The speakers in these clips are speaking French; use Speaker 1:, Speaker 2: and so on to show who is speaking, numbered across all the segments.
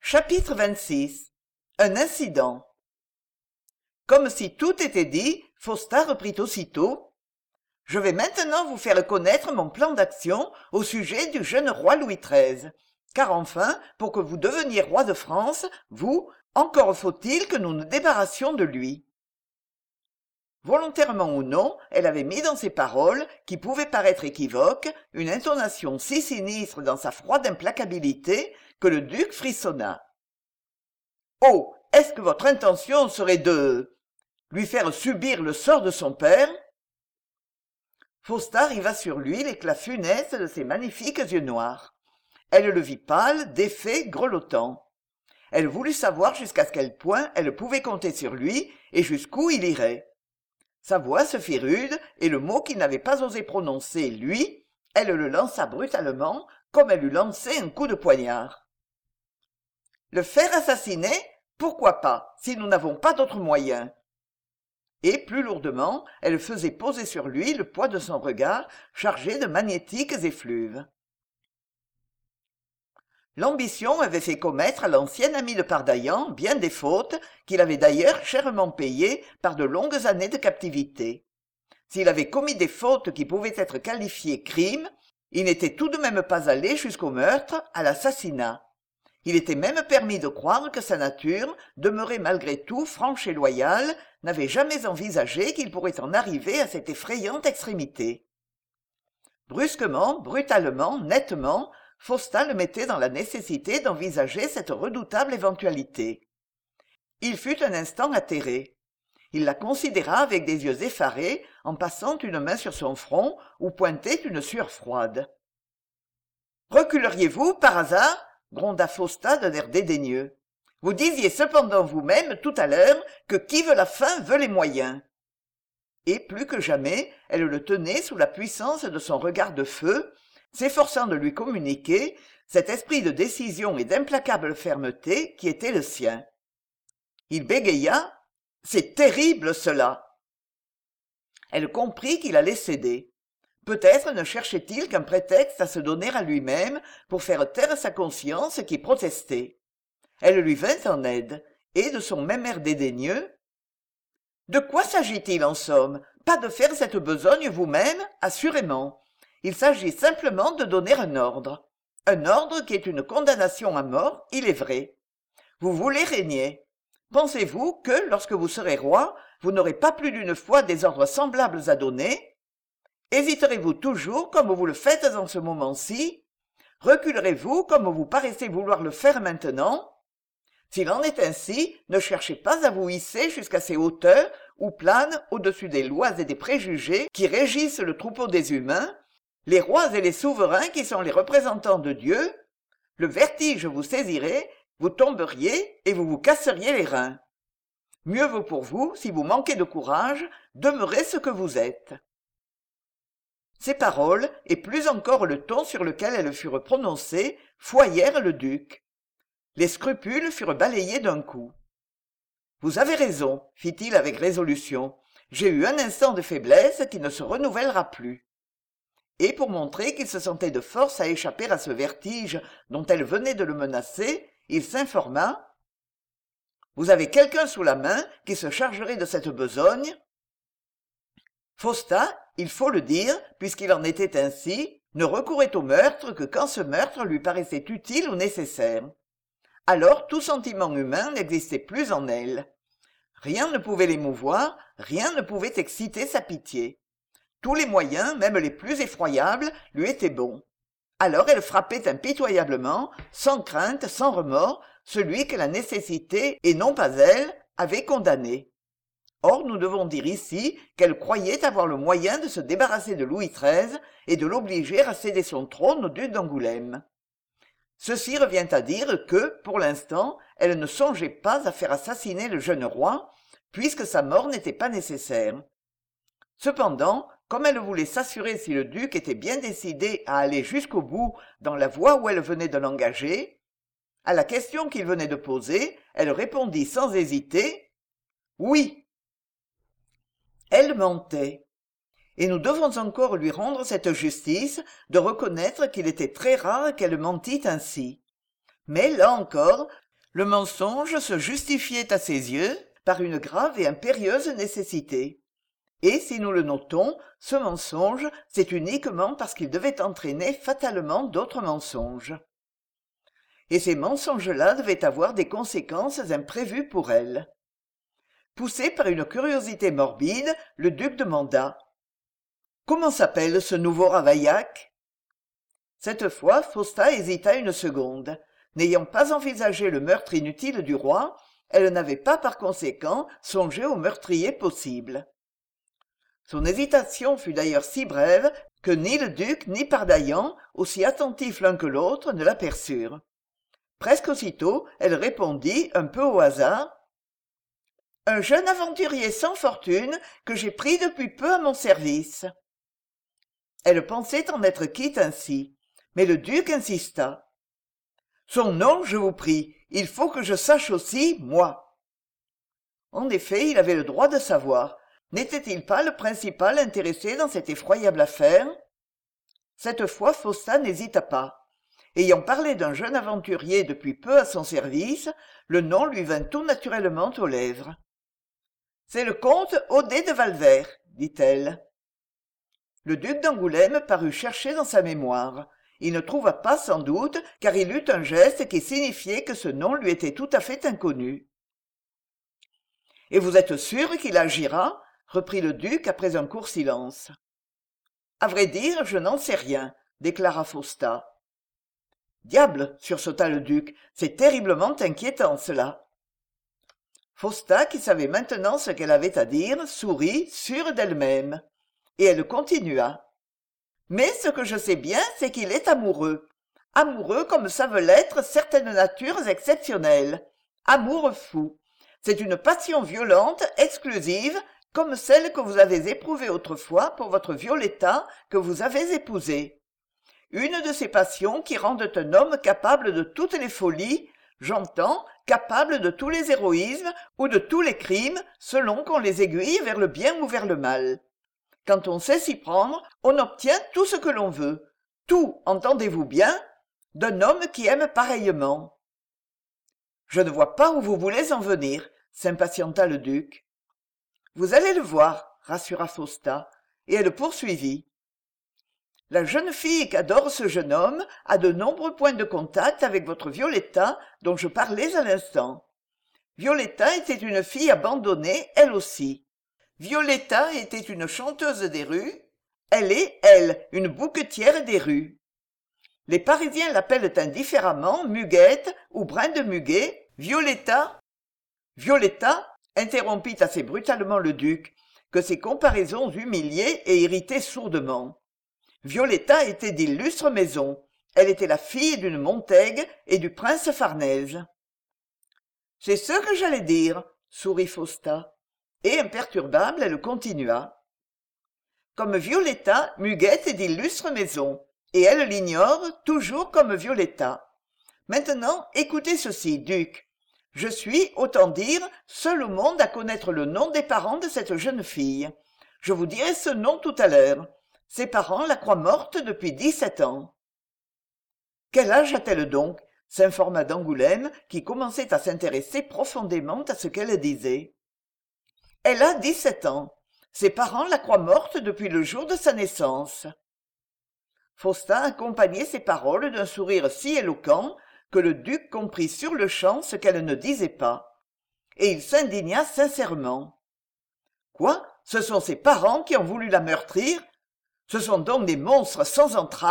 Speaker 1: Chapitre 26. Un incident. Comme si tout était dit, Faustin reprit aussitôt. Je vais maintenant vous faire connaître mon plan d'action au sujet du jeune roi Louis XIII. Car enfin, pour que vous deveniez roi de France, vous, encore faut-il que nous nous débarrassions de lui. Volontairement ou non, elle avait mis dans ses paroles, qui pouvaient paraître équivoques, une intonation si sinistre dans sa froide implacabilité que le duc frissonna. « Oh, est-ce que votre intention serait de... lui faire subir le sort de son père ?» Faustin riva sur lui l'éclat funeste de ses magnifiques yeux noirs. Elle le vit pâle, défait, grelottant. Elle voulut savoir jusqu'à quel point elle pouvait compter sur lui et jusqu'où il irait. Sa voix se fit rude, et le mot qu'il n'avait pas osé prononcer, lui, elle le lança brutalement, comme elle eût lancé un coup de poignard. Le faire assassiner? Pourquoi pas, si nous n'avons pas d'autre moyen? Et, plus lourdement, elle faisait poser sur lui le poids de son regard, chargé de magnétiques effluves. L'ambition avait fait commettre à l'ancien ami de Pardaillan bien des fautes qu'il avait d'ailleurs chèrement payées par de longues années de captivité. S'il avait commis des fautes qui pouvaient être qualifiées crimes, il n'était tout de même pas allé jusqu'au meurtre, à l'assassinat. Il était même permis de croire que sa nature, demeurée malgré tout franche et loyale, n'avait jamais envisagé qu'il pourrait en arriver à cette effrayante extrémité. Brusquement, brutalement, nettement, Faustin le mettait dans la nécessité d'envisager cette redoutable éventualité. Il fut un instant atterré. Il la considéra avec des yeux effarés, en passant une main sur son front, où pointait une sueur froide. « Reculeriez-vous, par hasard ?» gronda Faustin d'un air dédaigneux. « Vous disiez cependant vous-même, tout à l'heure, que qui veut la fin veut les moyens. » Et plus que jamais, elle le tenait sous la puissance de son regard de feu, s'efforçant de lui communiquer cet esprit de décision et d'implacable fermeté qui était le sien. Il bégaya. « C'est terrible, cela !» Elle comprit qu'il allait céder. Peut-être ne cherchait-il qu'un prétexte à se donner à lui-même pour faire taire sa conscience qui protestait. Elle lui vint en aide, et de son même air dédaigneux, « De quoi s'agit-il en somme? Pas de faire cette besogne vous-même, assurément. Il s'agit simplement de donner un ordre. Un ordre qui est une condamnation à mort, il est vrai. Vous voulez régner. Pensez-vous que, lorsque vous serez roi, vous n'aurez pas plus d'une fois des ordres semblables à donner? Hésiterez-vous toujours comme vous le faites en ce moment-ci? Reculerez-vous comme vous paraissez vouloir le faire maintenant? S'il en est ainsi, ne cherchez pas à vous hisser jusqu'à ces hauteurs où planent, au-dessus des lois et des préjugés qui régissent le troupeau des humains, les rois et les souverains qui sont les représentants de Dieu. Le vertige vous saisirait, vous tomberiez et vous vous casseriez les reins. Mieux vaut pour vous, si vous manquez de courage, demeurer ce que vous êtes. » Ces paroles, et plus encore le ton sur lequel elles furent prononcées, foyèrent le duc. Les scrupules furent balayés d'un coup. « Vous avez raison, fit-il avec résolution. J'ai eu un instant de faiblesse qui ne se renouvellera plus. » Et pour montrer qu'il se sentait de force à échapper à ce vertige dont elle venait de le menacer, il s'informa. « Vous avez quelqu'un sous la main qui se chargerait de cette besogne ?» Faustin, il faut le dire, puisqu'il en était ainsi, ne recourait au meurtre que quand ce meurtre lui paraissait utile ou nécessaire. Alors tout sentiment humain n'existait plus en elle. Rien ne pouvait l'émouvoir, rien ne pouvait exciter sa pitié. Tous les moyens, même les plus effroyables, lui étaient bons. Alors elle frappait impitoyablement, sans crainte, sans remords, celui que la nécessité, et non pas elle, avait condamné. Or nous devons dire ici qu'elle croyait avoir le moyen de se débarrasser de Louis XIII et de l'obliger à céder son trône au duc d'Angoulême. Ceci revient à dire que, pour l'instant, elle ne songeait pas à faire assassiner le jeune roi, puisque sa mort n'était pas nécessaire. Cependant, comme elle voulait s'assurer si le duc était bien décidé à aller jusqu'au bout dans la voie où elle venait de l'engager, à la question qu'il venait de poser, elle répondit sans hésiter « Oui ». Elle mentait. Et nous devons encore lui rendre cette justice de reconnaître qu'il était très rare qu'elle mentît ainsi. Mais là encore, Le mensonge se justifiait à ses yeux par une grave et impérieuse nécessité. Et si nous le notons, ce mensonge, c'est uniquement parce qu'il devait entraîner fatalement d'autres mensonges. Et ces mensonges-là devaient avoir des conséquences imprévues pour elle. Poussé par une curiosité morbide, le duc demanda « Comment s'appelle ce nouveau Ravaillac ?» Cette fois, Faustin hésita une seconde. N'ayant pas envisagé le meurtre inutile du roi, elle n'avait pas par conséquent songé au meurtrier possible. Son hésitation fut d'ailleurs si brève que ni le duc ni Pardaillan, aussi attentifs l'un que l'autre, ne l'aperçurent. Presque aussitôt, elle répondit, un peu au hasard, « Un jeune aventurier sans fortune que j'ai pris depuis peu à mon service. » Elle pensait en être quitte ainsi, mais le duc insista. « Son nom, je vous prie, il faut que je sache aussi, moi. » En effet, il avait le droit de savoir. N'était-il pas le principal intéressé dans cette effroyable affaire? Cette fois, Faustin n'hésita pas. Ayant parlé d'un jeune aventurier depuis peu à son service, le nom lui vint tout naturellement aux lèvres. « C'est le comte Odet de Valvert, dit-elle. Le duc d'Angoulême parut chercher dans sa mémoire. Il ne trouva pas sans doute, car il eut un geste qui signifiait que ce nom lui était tout à fait inconnu. « Et vous êtes sûr qu'il agira ?» reprit le duc après un court silence. « À vrai dire, je n'en sais rien, » déclara Faustin. « Diable !» sursauta le duc, « c'est terriblement inquiétant, cela. » Faustin, qui savait maintenant ce qu'elle avait à dire, sourit, sûre d'elle-même. Et elle continua. « Mais ce que je sais bien, c'est qu'il est amoureux. Amoureux comme savent l'être certaines natures exceptionnelles. Amour fou. C'est une passion violente, exclusive, comme celle que vous avez éprouvée autrefois pour votre Violetta que vous avez épousée. Une de ces passions qui rendent un homme capable de toutes les folies, j'entends, capable de tous les héroïsmes ou de tous les crimes, selon qu'on les aiguille vers le bien ou vers le mal. Quand on sait s'y prendre, on obtient tout ce que l'on veut. Tout, entendez-vous bien, d'un homme qui aime pareillement. » « Je ne vois pas où vous voulez en venir, » s'impatienta le duc. « Vous allez le voir, » rassura Faustin, et elle poursuivit. « La jeune fille qu'adore ce jeune homme a de nombreux points de contact avec votre Violetta dont je parlais à l'instant. Violetta était une fille abandonnée, elle aussi. Violetta était une chanteuse des rues, elle est, elle, une bouquetière des rues. Les Parisiens l'appellent indifféremment Muguette ou Brin de Muguet. Violetta, interrompit assez brutalement le duc, que ces comparaisons humiliaient et irritaient sourdement. Violetta était d'illustre maison. Elle était la fille d'une Montaigue et du prince Farnèse. « C'est ce que j'allais dire, » sourit Faustin. Et imperturbable, elle continua. « Comme Violetta, Muguette est d'illustre maison. Et elle l'ignore, toujours comme Violetta. Maintenant, écoutez ceci, duc. Je suis, autant dire, seul au monde à connaître le nom des parents de cette jeune fille. Je vous dirai ce nom tout à l'heure. Ses parents la croient morte depuis 17 ans. »« Quel âge a-t-elle donc ?» s'informa d'Angoulême, qui commençait à s'intéresser profondément à ce qu'elle disait. « Elle a 17 ans. Ses parents la croient morte depuis le jour de sa naissance. » Faustin accompagnait ces paroles d'un sourire si éloquent que le duc comprit sur-le-champ ce qu'elle ne disait pas. Et il s'indigna sincèrement. « Quoi ? Ce sont ses parents qui ont voulu la meurtrir ? Ce sont donc des monstres sans entrailles ?»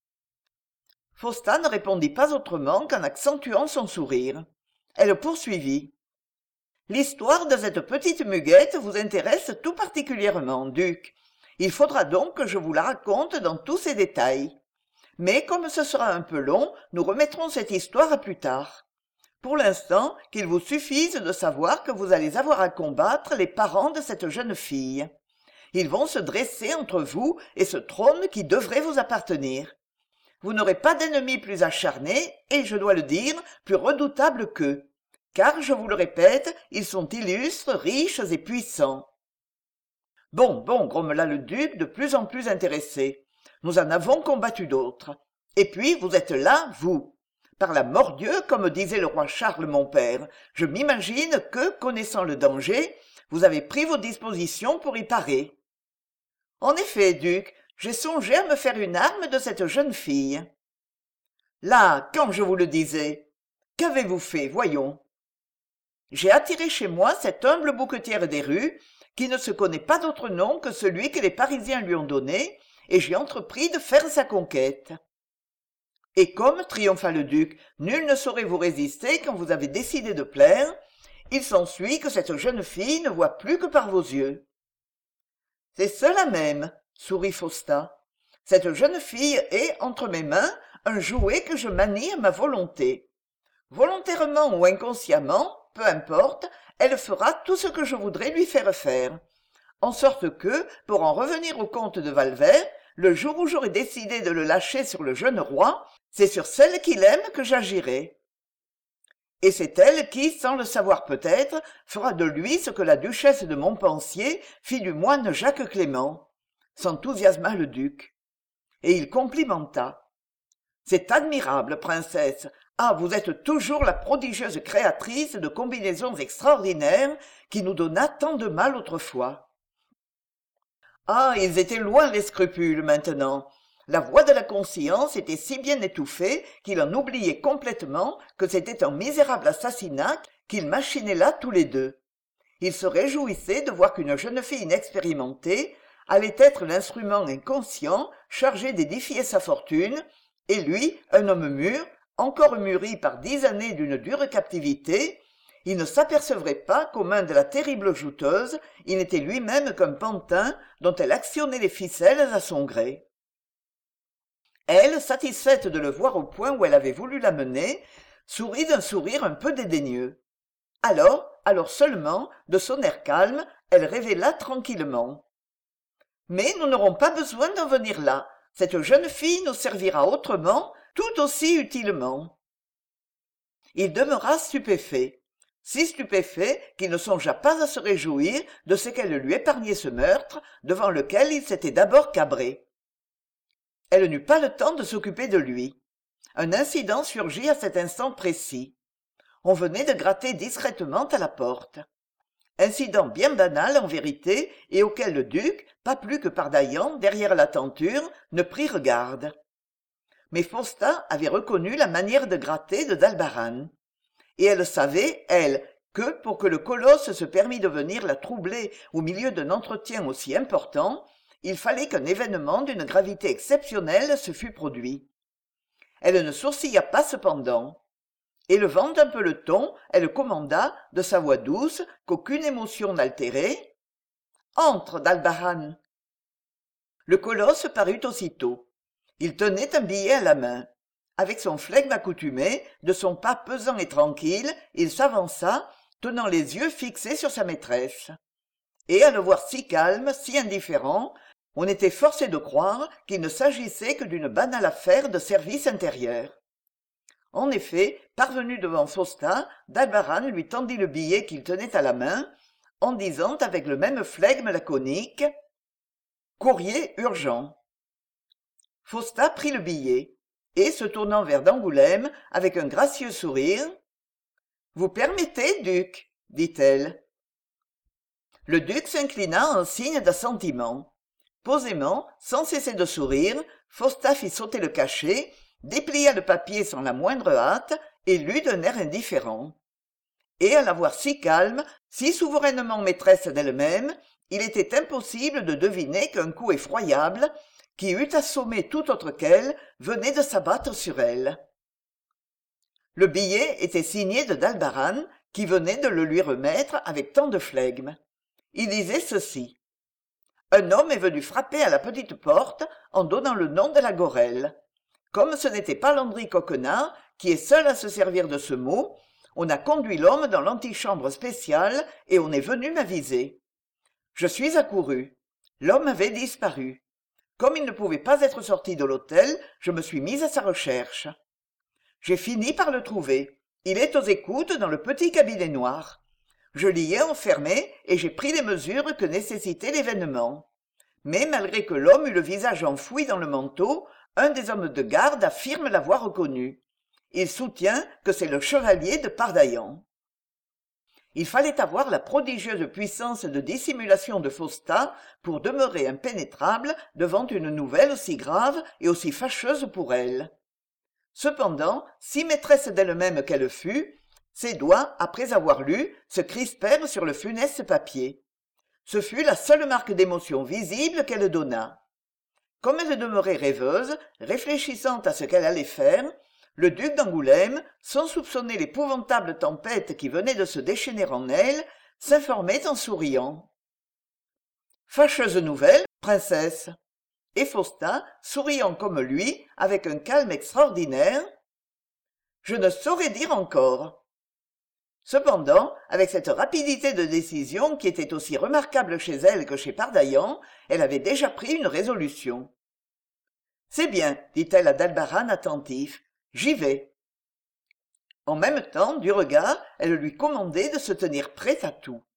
Speaker 1: Faustin ne répondit pas autrement qu'en accentuant son sourire. Elle poursuivit. « L'histoire de cette petite Muguette vous intéresse tout particulièrement, duc. Il faudra donc que je vous la raconte dans tous ses détails. Mais comme ce sera un peu long, nous remettrons cette histoire à plus tard. Pour l'instant, qu'il vous suffise de savoir que vous allez avoir à combattre les parents de cette jeune fille. Ils vont se dresser entre vous et ce trône qui devrait vous appartenir. Vous n'aurez pas d'ennemis plus acharnés et, je dois le dire, plus redoutables qu'eux. Car, je vous le répète, ils sont illustres, riches et puissants. » « Bon, grommela le duc, de plus en plus intéressé. « Nous en avons combattu d'autres. Et puis, vous êtes là, vous. Par la mordieu, comme disait le roi Charles mon père, je m'imagine que, connaissant le danger, vous avez pris vos dispositions pour y parer. En effet, duc, j'ai songé à me faire une arme de cette jeune fille. Là, quand je vous le disais, qu'avez-vous fait, voyons? J'ai attiré chez moi cette humble bouquetière des rues, qui ne se connaît pas d'autre nom que celui que les Parisiens lui ont donné, et j'ai entrepris de faire sa conquête. Et comme, triompha le duc, nul ne saurait vous résister quand vous avez décidé de plaire, il s'ensuit que cette jeune fille ne voit plus que par vos yeux. C'est cela même, sourit Faustin. Cette jeune fille est, entre mes mains, un jouet que je manie à ma volonté. Volontairement ou inconsciemment, peu importe, elle fera tout ce que je voudrais lui faire faire. En sorte que, pour en revenir au comte de Valvert, le jour où j'aurai décidé de le lâcher sur le jeune roi, c'est sur celle qu'il aime que j'agirai. Et c'est elle qui, sans le savoir peut-être, fera de lui ce que la duchesse de Montpensier fit du moine Jacques Clément. S'enthousiasma le duc. Et il complimenta. C'est admirable, princesse. Ah, vous êtes toujours la prodigieuse créatrice de combinaisons extraordinaires qui nous donna tant de mal autrefois. Ah, ils étaient loin les scrupules maintenant. La voix de la conscience était si bien étouffée qu'il en oubliait complètement que c'était un misérable assassinat qu'ils machinaient là tous les deux. Il se réjouissait de voir qu'une jeune fille inexpérimentée allait être l'instrument inconscient chargé d'édifier sa fortune, et lui, un homme mûr, encore mûri par 10 années d'une dure captivité, il ne s'apercevrait pas qu'aux mains de la terrible jouteuse, il n'était lui-même qu'un pantin dont elle actionnait les ficelles à son gré. Elle, satisfaite de le voir au point où elle avait voulu l'amener, sourit d'un sourire un peu dédaigneux. Alors seulement, de son air calme, elle révéla tranquillement. Mais nous n'aurons pas besoin d'en venir là. Cette jeune fille nous servira autrement, tout aussi utilement. Il demeura stupéfait. Si stupéfait qu'il ne songea pas à se réjouir de ce qu'elle lui épargnait ce meurtre, devant lequel il s'était d'abord cabré. Elle n'eut pas le temps de s'occuper de lui. Un incident surgit à cet instant précis. On venait de gratter discrètement à la porte. Incident bien banal en vérité, et auquel le duc, pas plus que Pardaillan, derrière la tenture, ne prit garde. Mais Faustin avait reconnu la manière de gratter de d'Albarrane. Et elle savait, elle, que pour que le colosse se permît de venir la troubler au milieu d'un entretien aussi important, il fallait qu'un événement d'une gravité exceptionnelle se fût produit. Elle ne sourcilla pas cependant. Élevant un peu le ton, elle commanda, de sa voix douce, qu'aucune émotion n'altérait. « Entre, d'Albarrane !» Le colosse parut aussitôt. Il tenait un billet à la main. Avec son flegme accoutumé, de son pas pesant et tranquille, il s'avança, tenant les yeux fixés sur sa maîtresse. Et à le voir si calme, si indifférent, on était forcé de croire qu'il ne s'agissait que d'une banale affaire de service intérieur. En effet, parvenu devant Faustin, d'Albarrane lui tendit le billet qu'il tenait à la main, en disant avec le même flegme laconique « Courrier urgent ». Faustin prit le billet, et, se tournant vers d'Angoulême, avec un gracieux sourire, « Vous permettez, duc ?» dit-elle. Le duc s'inclina en signe d'assentiment. Posément, sans cesser de sourire, Faustin fit sauter le cachet, déplia le papier sans la moindre hâte, et lut d'un air indifférent. Et à la voir si calme, si souverainement maîtresse d'elle-même, il était impossible de deviner qu'un coup effroyable, qui eût assommé tout autre qu'elle, venait de s'abattre sur elle. Le billet était signé de d'Albarrane, qui venait de le lui remettre avec tant de flegme. Il disait ceci. Un homme est venu frapper à la petite porte en donnant le nom de la Gorelle. Comme ce n'était pas Landry Coquenard, qui est seul à se servir de ce mot, on a conduit l'homme dans l'antichambre spéciale et on est venu m'aviser. Je suis accouru. L'homme avait disparu. Comme il ne pouvait pas être sorti de l'hôtel, je me suis mise à sa recherche. J'ai fini par le trouver. Il est aux écoutes dans le petit cabinet noir. Je l'y ai enfermé et j'ai pris les mesures que nécessitait l'événement. Mais malgré que l'homme eût le visage enfoui dans le manteau, un des hommes de garde affirme l'avoir reconnu. il soutient que c'est le chevalier de Pardaillan. Il fallait avoir la prodigieuse puissance de dissimulation de Faustat pour demeurer impénétrable devant une nouvelle aussi grave et aussi fâcheuse pour elle. Cependant, si maîtresse d'elle-même qu'elle fût, ses doigts, après avoir lu, se crispèrent sur le funeste papier. Ce fut la seule marque d'émotion visible qu'elle donna. Comme elle demeurait rêveuse, réfléchissant à ce qu'elle allait faire, le duc d'Angoulême, sans soupçonner l'épouvantable tempête qui venait de se déchaîner en elle, s'informait en souriant. « Fâcheuse nouvelle, princesse !» Et Faustat, souriant comme lui, avec un calme extraordinaire, « Je ne saurais dire encore. » Cependant, avec cette rapidité de décision qui était aussi remarquable chez elle que chez Pardaillan, elle avait déjà pris une résolution. « C'est bien, dit-elle à d'Albarane attentif, j'y vais. » En même temps, du regard, elle lui commandait de se tenir prête à tout.